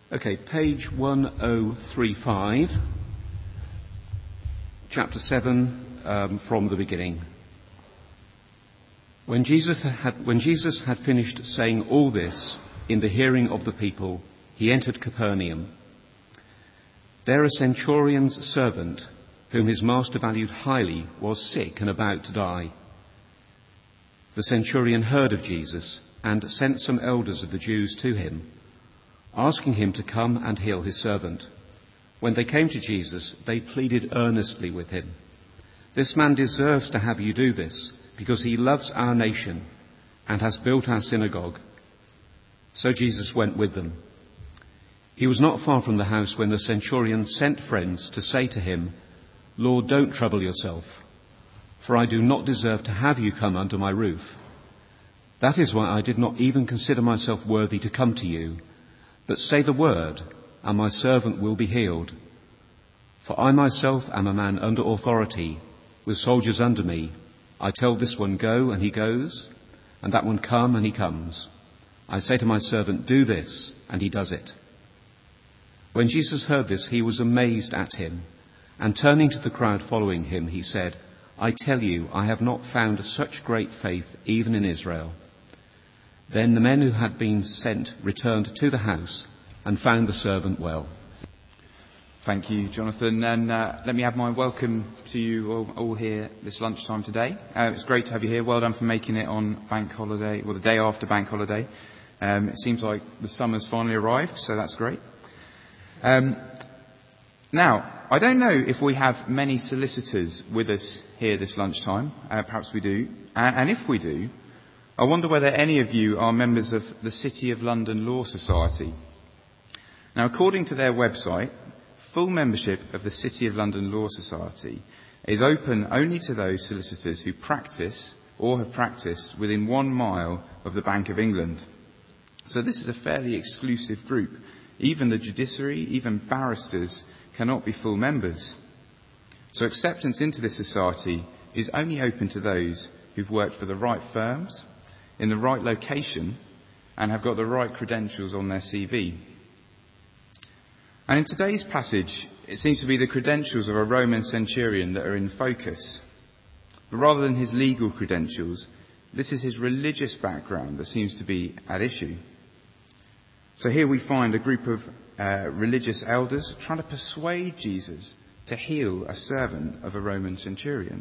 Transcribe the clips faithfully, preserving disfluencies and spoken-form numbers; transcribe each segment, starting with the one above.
Okay, page one oh three five, chapter seven, um, from the beginning. When Jesus had, when Jesus had finished saying all this in the hearing of the people, he entered Capernaum. There a centurion's servant, whom his master valued highly, was sick and about to die. The centurion heard of Jesus and sent some elders of the Jews to him, asking him to come and heal his servant. When they came to Jesus, they pleaded earnestly with him, "This man deserves to have you do this, because he loves our nation and has built our synagogue." So Jesus went with them. He was not far from the house when the centurion sent friends to say to him, "Lord, don't trouble yourself, for I do not deserve to have you come under my roof. That is why I did not even consider myself worthy to come to you. But say the word, and my servant will be healed. For I myself am a man under authority, with soldiers under me. I tell this one, go, and he goes, and that one, come, and he comes. I say to my servant, do this, and he does it." When Jesus heard this, he was amazed at him, and turning to the crowd following him, he said, "I tell you, I have not found such great faith even in Israel." Then the men who had been sent returned to the house and found the servant well. Thank you, Jonathan. And uh, let me add my welcome to you all, all here this lunchtime today. Uh, it's great to have you here. Well done for making it on bank holiday, well, the day after bank holiday. Um, it seems like the summer's finally arrived, so that's great. Um, now, I don't know if we have many solicitors with us here this lunchtime. Uh, perhaps we do. And, and if we do, I wonder whether any of you are members of the City of London Law Society. Now, according to their website, full membership of the City of London Law Society is open only to those solicitors who practice or have practiced within one mile of the Bank of England. So this is a fairly exclusive group. Even the judiciary, even barristers, cannot be full members. So acceptance into this society is only open to those who've worked for the right firms, in the right location, and have got the right credentials on their C V. And in today's passage, it seems to be the credentials of a Roman centurion that are in focus. But rather than his legal credentials, this is his religious background that seems to be at issue. So here we find a group of uh, religious elders trying to persuade Jesus to heal a servant of a Roman centurion.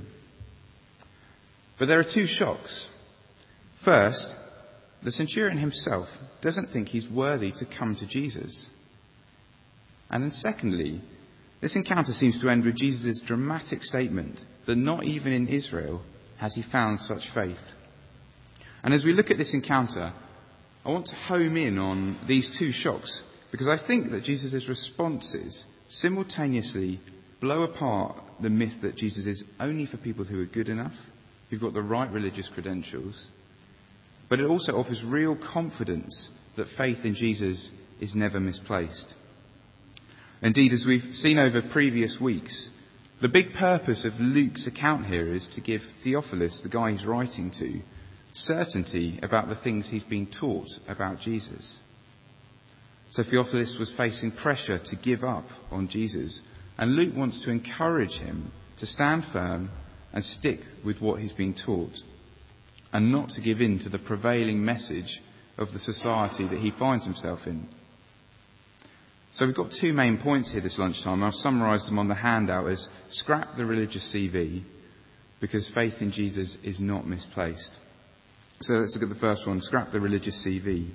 But there are two shocks. First, the centurion himself doesn't think he's worthy to come to Jesus. And then secondly, this encounter seems to end with Jesus' dramatic statement that not even in Israel has he found such faith. And as we look at this encounter, I want to home in on these two shocks, because I think that Jesus' responses simultaneously blow apart the myth that Jesus is only for people who are good enough, who've got the right religious credentials, but it also offers real confidence that faith in Jesus is never misplaced. Indeed, as we've seen over previous weeks, the big purpose of Luke's account here is to give Theophilus, the guy he's writing to, certainty about the things he's been taught about Jesus. So Theophilus was facing pressure to give up on Jesus, and Luke wants to encourage him to stand firm and stick with what he's been taught, and not to give in to the prevailing message of the society that he finds himself in. So we've got two main points here this lunchtime. I've summarised them on the handout as scrap the religious C V, because faith in Jesus is not misplaced. So let's look at the first one, scrap the religious C V.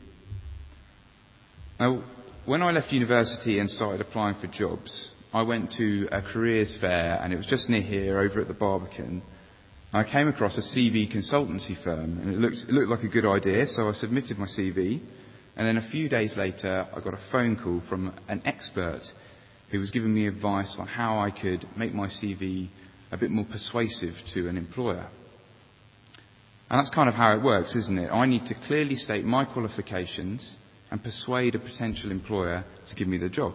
Now, when I left university and started applying for jobs, I went to a careers fair, and it was just near here, over at the Barbican. I came across a C V consultancy firm, and it looked, it looked like a good idea, so I submitted my C V. And then a few days later, I got a phone call from an expert who was giving me advice on how I could make my C V a bit more persuasive to an employer. And that's kind of how it works, isn't it? I need to clearly state my qualifications and persuade a potential employer to give me the job.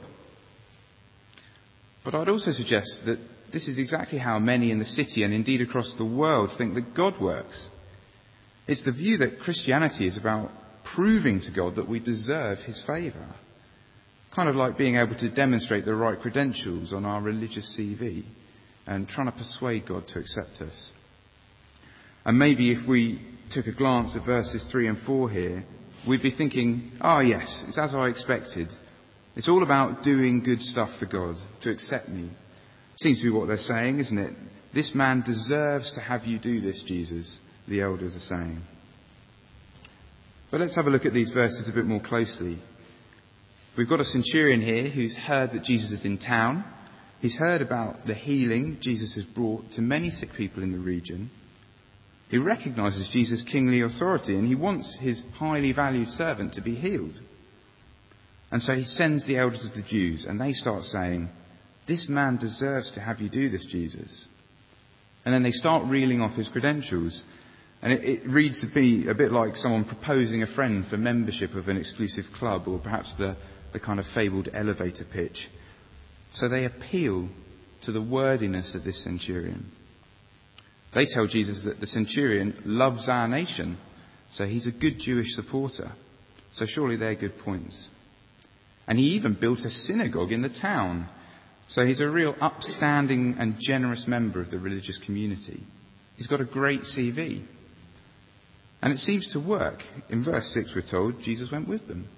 But I'd also suggest that this is exactly how many in the city and indeed across the world think that God works. It's the view that Christianity is about proving to God that we deserve his favour. kind of like being able to demonstrate the right credentials on our religious C V and trying to persuade God to accept us. And maybe if we took a glance at verses three and four here, we'd be thinking, oh yes, it's as I expected. It's all about doing good stuff for God to accept me. Seems to be what they're saying, isn't it? This man deserves to have you do this, Jesus, the elders are saying. But let's have a look at these verses a bit more closely. We've got a centurion here who's heard that Jesus is in town. He's heard about the healing Jesus has brought to many sick people in the region. He recognises Jesus' kingly authority and he wants his highly valued servant to be healed. And so he sends the elders of the Jews and they start saying, this man deserves to have you do this, Jesus. And then they start reeling off his credentials. And it, it reads to me a bit like someone proposing a friend for membership of an exclusive club, or perhaps the, the kind of fabled elevator pitch. So they appeal to the worthiness of this centurion. They tell Jesus that the centurion loves our nation, so he's a good Jewish supporter. So surely they're good points. And he even built a synagogue in the town. So he's a real upstanding and generous member of the religious community. He's got a great C V. And it seems to work. In verse six we're told Jesus went with them.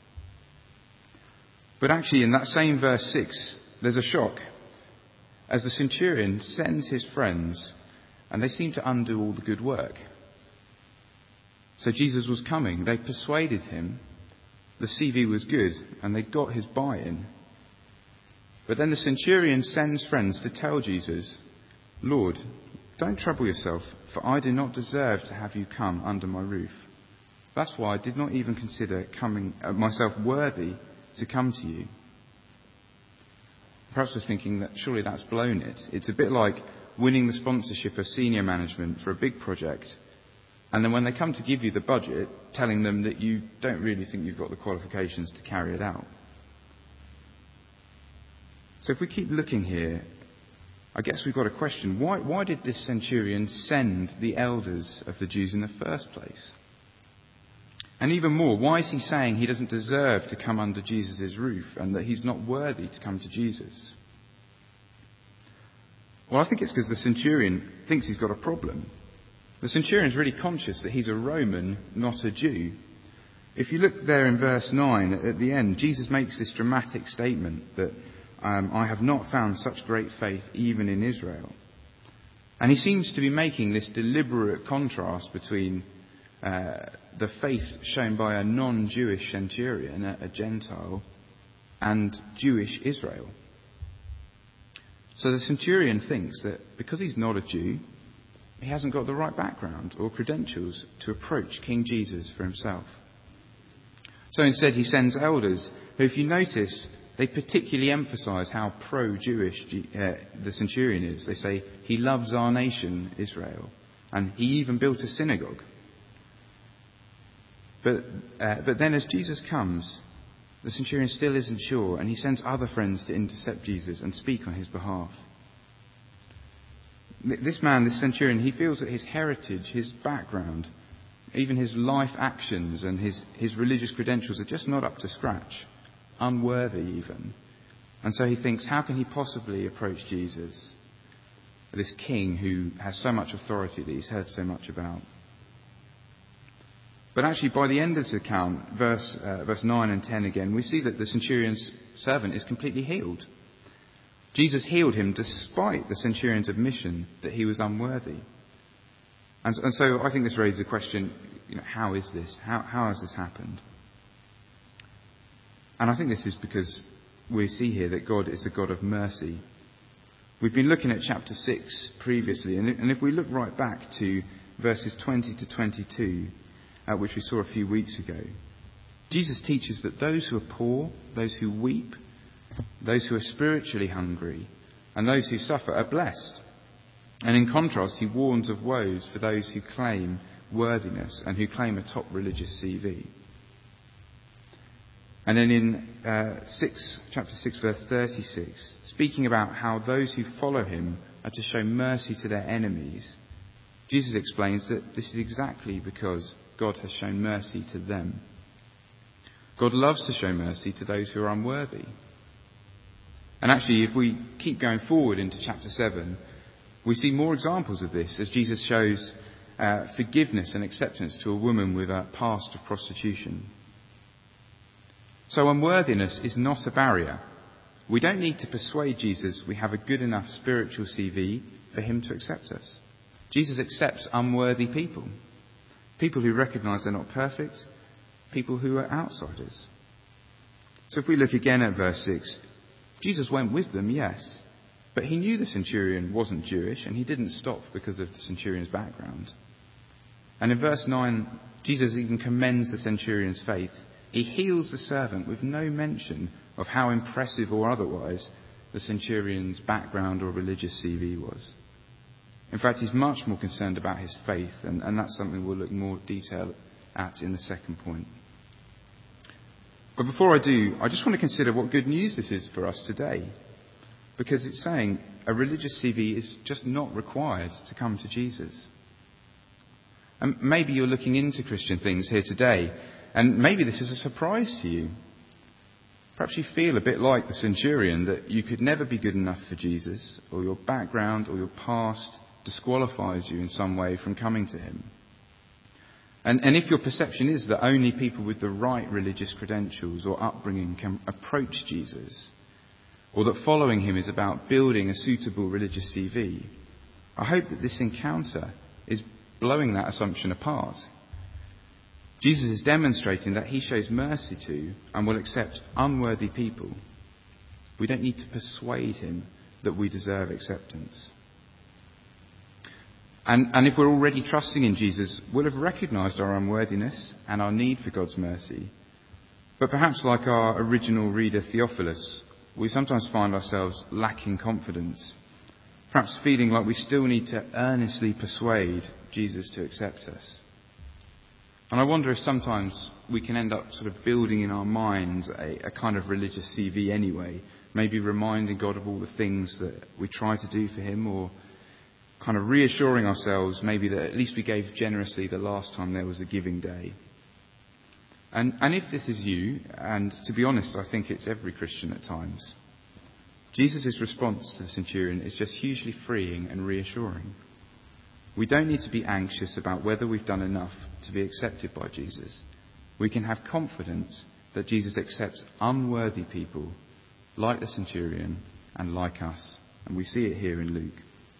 But actually in that same verse six there's a shock. As the centurion sends his friends and they seem to undo all the good work. So Jesus was coming. They persuaded him. The C V was good and they got his buy-in. But then the centurion sends friends to tell Jesus, Lord, don't trouble yourself, for I do not deserve to have you come under my roof. That's why I did not even consider coming uh, myself worthy to come to you. Perhaps we're thinking that surely that's blown it. It's a bit like winning the sponsorship of senior management for a big project, and then when they come to give you the budget, telling them that you don't really think you've got the qualifications to carry it out. So if we keep looking here, I guess we've got a question. Why, why did this centurion send the elders of the Jews in the first place? And even more, why is he saying he doesn't deserve to come under Jesus' roof and that he's not worthy to come to Jesus? Well, I think it's because the centurion thinks he's got a problem. The centurion's really conscious that he's a Roman, not a Jew. If you look there in verse nine, at the end, Jesus makes this dramatic statement that Um, I have not found such great faith even in Israel. And he seems to be making this deliberate contrast between uh, the faith shown by a non-Jewish centurion, a, a Gentile, and Jewish Israel. So the centurion thinks that because he's not a Jew, he hasn't got the right background or credentials to approach King Jesus for himself. So instead he sends elders who, if you notice, they particularly emphasise how pro-Jewish uh, the centurion is. They say he loves our nation, Israel, and he even built a synagogue. But uh, but then as Jesus comes, the centurion still isn't sure, and he sends other friends to intercept Jesus and speak on his behalf. This man, this centurion, he feels that his heritage, his background, even his life actions and his, his religious credentials are just not up to scratch. Unworthy even. And so he thinks, how can he possibly approach Jesus, this king who has so much authority that he's heard so much about? But actually, by the end of this account, verse, uh, verse nine and ten again, we see that the centurion's servant is completely healed. Jesus healed him despite the centurion's admission that he was unworthy. And, and so I think this raises the question, you know, how is this? How, how has this happened? And I think this is because we see here that God is a God of mercy. We've been looking at chapter six previously, and if we look right back to verses twenty to twenty-two, uh, which we saw a few weeks ago, Jesus teaches that those who are poor, those who weep, those who are spiritually hungry, and those who suffer are blessed. And in contrast, he warns of woes for those who claim worthiness and who claim a top religious C V. And then in uh, six, chapter six, verse thirty-six, speaking about how those who follow him are to show mercy to their enemies, Jesus explains that this is exactly because God has shown mercy to them. God loves to show mercy to those who are unworthy. And actually, if we keep going forward into chapter seven, we see more examples of this as Jesus shows uh, forgiveness and acceptance to a woman with a past of prostitution. So unworthiness is not a barrier. We don't need to persuade Jesus we have a good enough spiritual C V for him to accept us. Jesus accepts unworthy people. People who recognise they're not perfect. People who are outsiders. So if we look again at verse six, Jesus went with them, yes. But he knew the centurion wasn't Jewish and he didn't stop because of the centurion's background. And in verse nine, Jesus even commends the centurion's faith. He heals the servant with no mention of how impressive or otherwise the centurion's background or religious C V was. In fact, he's much more concerned about his faith, and, and that's something we'll look more detail at in the second point. But before I do, I just want to consider what good news this is for us today. Because it's saying a religious C V is just not required to come to Jesus. And maybe you're looking into Christian things here today, and maybe this is a surprise to you. Perhaps you feel a bit like the centurion, that you could never be good enough for Jesus, or your background or your past disqualifies you in some way from coming to him. And, and if your perception is that only people with the right religious credentials or upbringing can approach Jesus, or that following him is about building a suitable religious C V, I hope that this encounter is blowing that assumption apart. Jesus is demonstrating that he shows mercy to and will accept unworthy people. We don't need to persuade him that we deserve acceptance. And, and if we're already trusting in Jesus, we'll have recognised our unworthiness and our need for God's mercy. But perhaps like our original reader Theophilus, we sometimes find ourselves lacking confidence, perhaps feeling like we still need to earnestly persuade Jesus to accept us. And I wonder if sometimes we can end up sort of building in our minds a, a kind of religious C V anyway, maybe reminding God of all the things that we try to do for him, or kind of reassuring ourselves maybe that at least we gave generously the last time there was a giving day. And, and if this is you, and to be honest, I think it's every Christian at times, Jesus' response to the centurion is just hugely freeing and reassuring. We don't need to be anxious about whether we've done enough to be accepted by Jesus. We can have confidence that Jesus accepts unworthy people like the centurion and like us. And we see it here in Luke.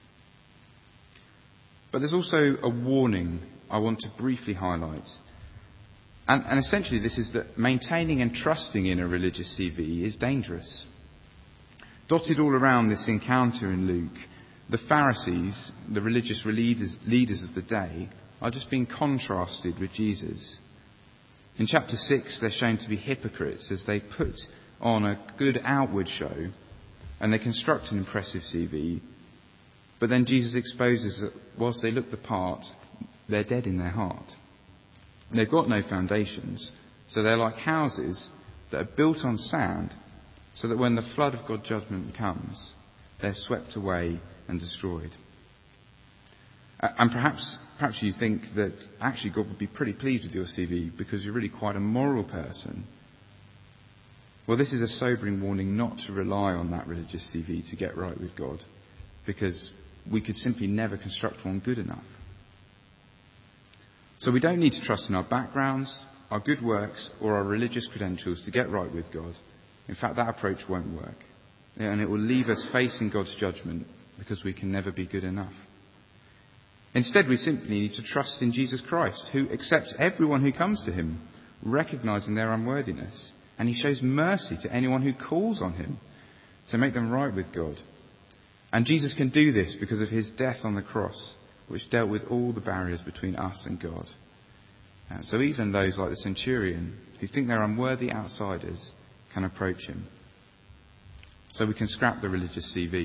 But there's also a warning I want to briefly highlight. And, and essentially this is that maintaining and trusting in a religious C V is dangerous. Dotted all around this encounter in Luke, the Pharisees, the religious leaders, leaders of the day, are just being contrasted with Jesus. In chapter six, they're shown to be hypocrites as they put on a good outward show and they construct an impressive C V. But then Jesus exposes that whilst they look the part, they're dead in their heart. They've got no foundations, so they're like houses that are built on sand, so that when the flood of God's judgment comes, they're swept away and destroyed. And perhaps perhaps you think that actually God would be pretty pleased with your C V because you're really quite a moral person. Well, this is a sobering warning not to rely on that religious C V to get right with God, because we could simply never construct one good enough. So we don't need to trust in our backgrounds, our good works, or our religious credentials to get right with God. In fact, that approach won't work. And it will leave us facing God's judgment because we can never be good enough. Instead, we simply need to trust in Jesus Christ, who accepts everyone who comes to him, recognizing their unworthiness. And he shows mercy to anyone who calls on him to make them right with God. And Jesus can do this because of his death on the cross, which dealt with all the barriers between us and God. Uh, so even those like the centurion, who think they're unworthy outsiders, can approach him. So we can scrap the religious C V.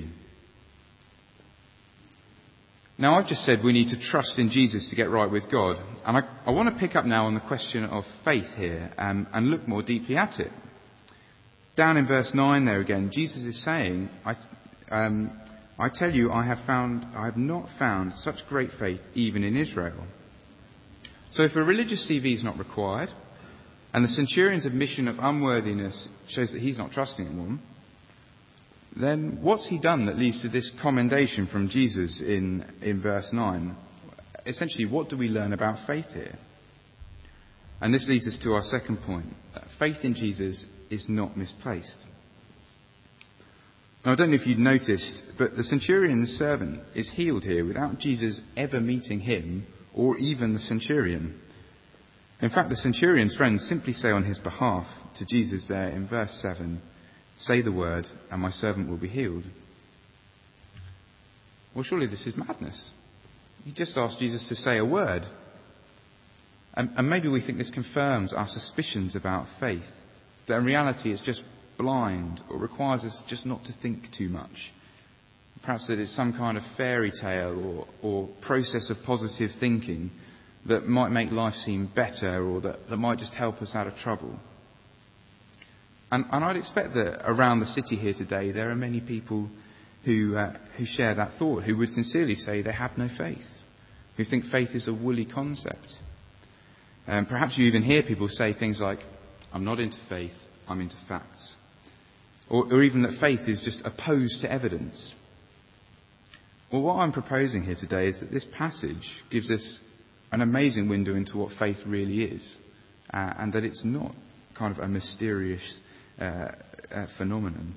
Now, I've just said we need to trust in Jesus to get right with God. And I, I want to pick up now on the question of faith here um, and look more deeply at it. Down in verse nine there again, Jesus is saying, I, um, I tell you, I have found, I have not found such great faith even in Israel. So if a religious C V is not required, and the centurion's admission of unworthiness shows that he's not trusting anyone, then what's he done that leads to this commendation from Jesus in, in verse nine? Essentially, what do we learn about faith here? And this leads us to our second point. Faith in Jesus is not misplaced. Now, I don't know if you'd noticed, but the centurion's servant is healed here without Jesus ever meeting him or even the centurion. In fact, the centurion's friends simply say on his behalf to Jesus there in verse seven, "Say the word and my servant will be healed." Well, surely this is madness. You just asked Jesus to say a word. And, and maybe we think this confirms our suspicions about faith, that in reality it's just blind or requires us just not to think too much. Perhaps that it's some kind of fairy tale or, or process of positive thinking that might make life seem better or that, that might just help us out of trouble. And, and I'd expect that around the city here today there are many people who, uh, who share that thought, who would sincerely say they have no faith, who think faith is a woolly concept. And um, perhaps you even hear people say things like, "I'm not into faith, I'm into facts." Or, or even that faith is just opposed to evidence. Well, what I'm proposing here today is that this passage gives us an amazing window into what faith really is, uh, and that it's not kind of a mysterious uh, uh, phenomenon.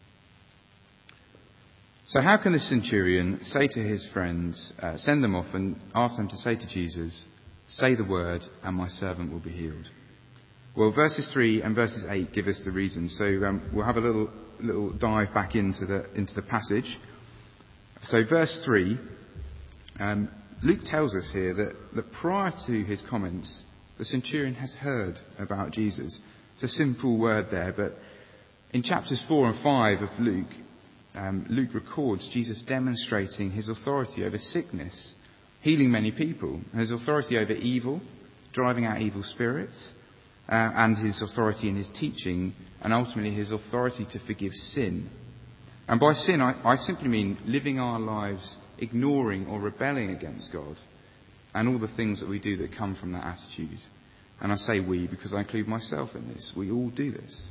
So how can the centurion say to his friends, uh, send them off and ask them to say to Jesus, "Say the word and my servant will be healed"? Well, verses three and verses eight give us the reason. So um, we'll have a little little dive back into the into the passage. So verse three, um, Luke tells us here that, that prior to his comments, the centurion has heard about Jesus. It's a simple word there, but in chapters four and five of Luke, um, Luke records Jesus demonstrating his authority over sickness, healing many people, his authority over evil, driving out evil spirits, uh, and his authority in his teaching, and ultimately his authority to forgive sin. And by sin, I, I simply mean living our lives ignoring or rebelling against God and all the things that we do that come from that attitude. And I say we because I include myself in this. We all do this.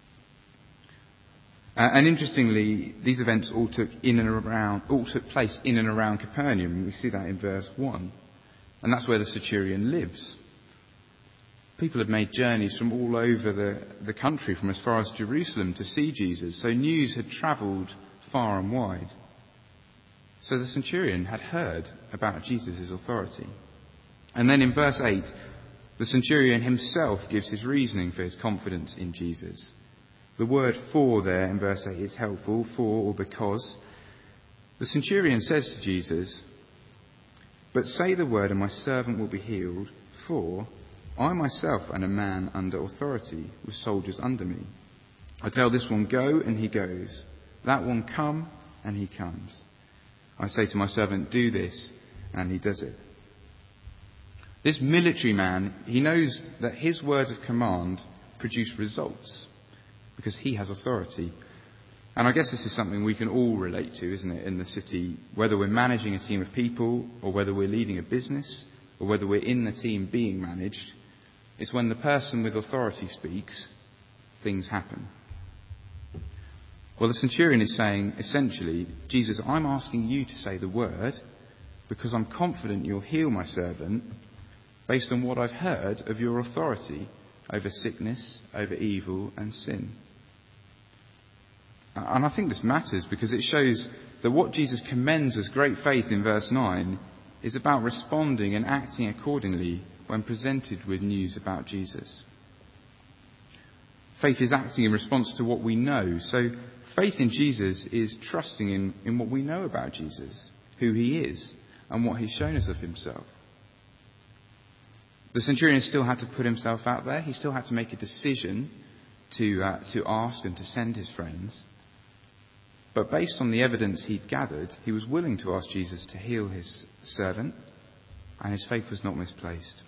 Uh, and interestingly, these events all took in and around, all took place in and around Capernaum. We see that in verse one. And that's where the centurion lives. People had made journeys from all over the, the country, from as far as Jerusalem, to see Jesus. So news had travelled far and wide. So the centurion had heard about Jesus' authority. And then in verse eight, the centurion himself gives his reasoning for his confidence in Jesus. The word "for" there in verse eight is helpful, for or because. The centurion says to Jesus, "But say the word and my servant will be healed, for I myself am a man under authority, with soldiers under me. I tell this one, go, and he goes. That one, come, and he comes. I say to my servant, do this, and he does it." This military man, he knows that his words of command produce results, because he has authority. And I guess this is something we can all relate to, isn't it, in the city, whether we're managing a team of people, or whether we're leading a business, or whether we're in the team being managed. It's when the person with authority speaks, things happen. Well, the centurion is saying, essentially, Jesus, I'm asking you to say the word because I'm confident you'll heal my servant based on what I've heard of your authority over sickness, over evil and sin. And I think this matters because it shows that what Jesus commends as great faith in verse nine is about responding and acting accordingly when presented with news about Jesus. Faith is acting in response to what we know. So faith in Jesus is trusting in, in what we know about Jesus, who he is, and what he's shown us of himself. The centurion still had to put himself out there. He still had to make a decision to, uh, to ask and to send his friends. But based on the evidence he'd gathered, he was willing to ask Jesus to heal his servant, and his faith was not misplaced.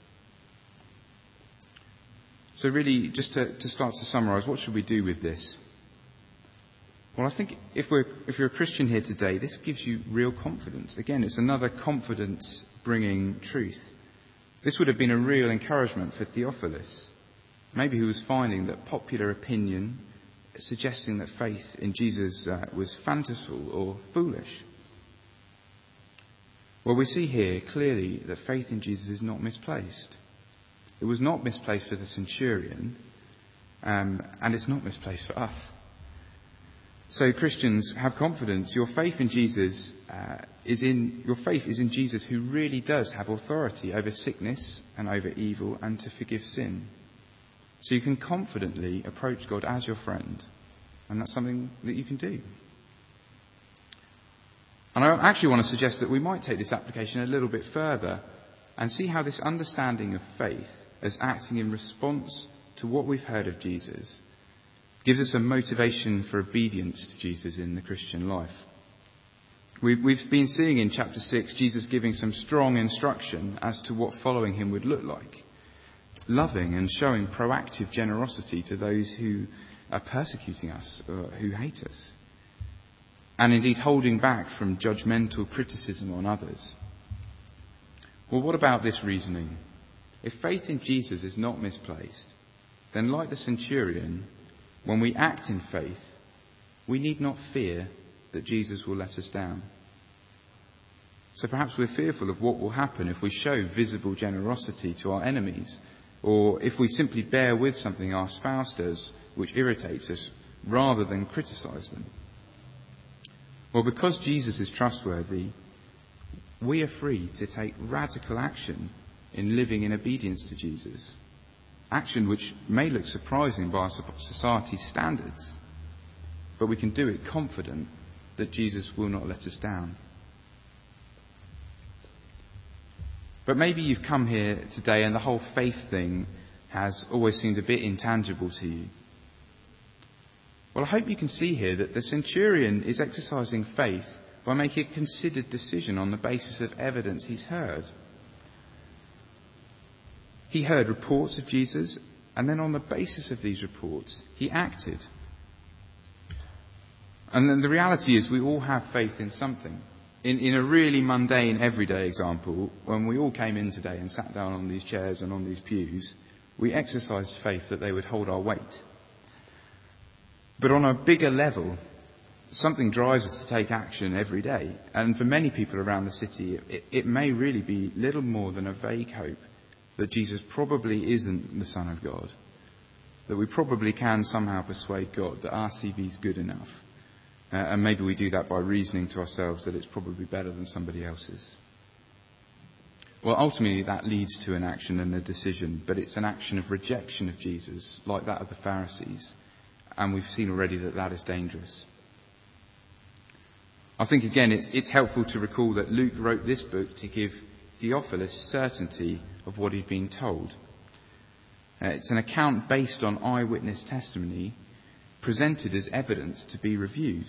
So really, just to, to start to summarise, what should we do with this? Well, I think if we're if you're a Christian here today, this gives you real confidence. Again, it's another confidence-bringing truth. This would have been a real encouragement for Theophilus. Maybe he was finding that popular opinion suggesting that faith in Jesus uh, was fanciful or foolish. Well, we see here clearly that faith in Jesus is not misplaced. It was not misplaced for the centurion, um, and it's not misplaced for us. So Christians, have confidence. Your faith in Jesus uh, is in your faith is in Jesus, who really does have authority over sickness and over evil and to forgive sin. So you can confidently approach God as your friend, and that's something that you can do. And I actually want to suggest that we might take this application a little bit further and see how this understanding of faith as acting in response to what we've heard of Jesus gives us a motivation for obedience to Jesus in the Christian life. We've, we've been seeing in chapter six Jesus giving some strong instruction as to what following him would look like. Loving and showing proactive generosity to those who are persecuting us, or who hate us. And indeed holding back from judgmental criticism on others. Well, what about this reasoning? If faith in Jesus is not misplaced, then like the centurion, when we act in faith, we need not fear that Jesus will let us down. So perhaps we're fearful of what will happen if we show visible generosity to our enemies, or if we simply bear with something our spouse does which irritates us rather than criticise them. Well, because Jesus is trustworthy, we are free to take radical action in living in obedience to Jesus. Action which may look surprising by our society's standards, but we can do it confident that Jesus will not let us down. But maybe you've come here today and the whole faith thing has always seemed a bit intangible to you. Well, I hope you can see here that the centurion is exercising faith by making a considered decision on the basis of evidence he's heard. He heard reports of Jesus, and then on the basis of these reports, he acted. And then the reality is we all have faith in something. In, in a really mundane, everyday example, when we all came in today and sat down on these chairs and on these pews, we exercised faith that they would hold our weight. But on a bigger level, something drives us to take action every day. And for many people around the city, it, it may really be little more than a vague hope that Jesus probably isn't the Son of God, that we probably can somehow persuade God that our C V is good enough, uh, and maybe we do that by reasoning to ourselves that it's probably better than somebody else's. Well, ultimately that leads to an action and a decision, but it's an action of rejection of Jesus, like that of the Pharisees, and we've seen already that that is dangerous. I think again it's, it's helpful to recall that Luke wrote this book to give Theophilus certainty of what he'd been told. Uh, it's an account based on eyewitness testimony presented as evidence to be reviewed.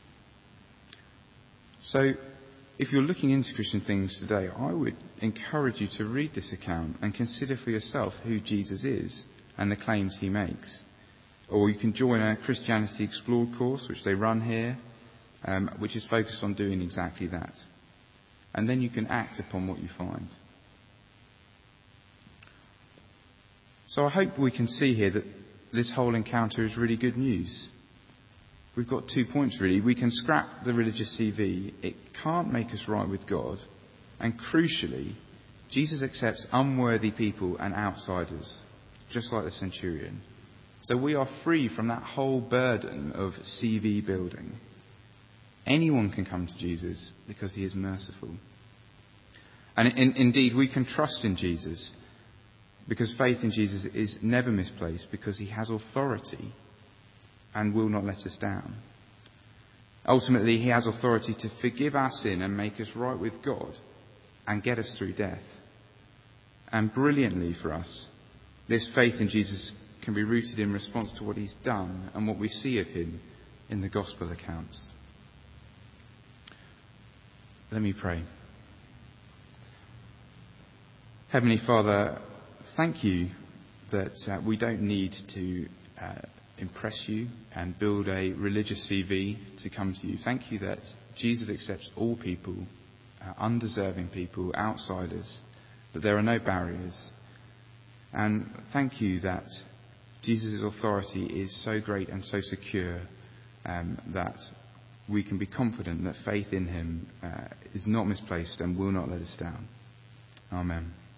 So if you're looking into Christian things today, I would encourage you to read this account and consider for yourself who Jesus is and the claims he makes. Or you can join a Christianity Explored course which they run here, um, which is focused on doing exactly that. And then you can act upon what you find. So I hope we can see here that this whole encounter is really good news. We've got two points really. We can scrap the religious C V. It can't make us right with God. And crucially, Jesus accepts unworthy people and outsiders, just like the centurion. So we are free from that whole burden of C V building. Anyone can come to Jesus because he is merciful. And in, indeed, we can trust in Jesus because faith in Jesus is never misplaced because he has authority and will not let us down. Ultimately, he has authority to forgive our sin and make us right with God and get us through death. And brilliantly for us, this faith in Jesus can be rooted in response to what he's done and what we see of him in the gospel accounts. Let me pray. Heavenly Father, thank you that uh, we don't need to uh, impress you and build a religious C V to come to you. Thank you that Jesus accepts all people, uh, undeserving people, outsiders, that there are no barriers. And thank you that Jesus' authority is so great and so secure um, that we can be confident that faith in him uh, is not misplaced and will not let us down. Amen.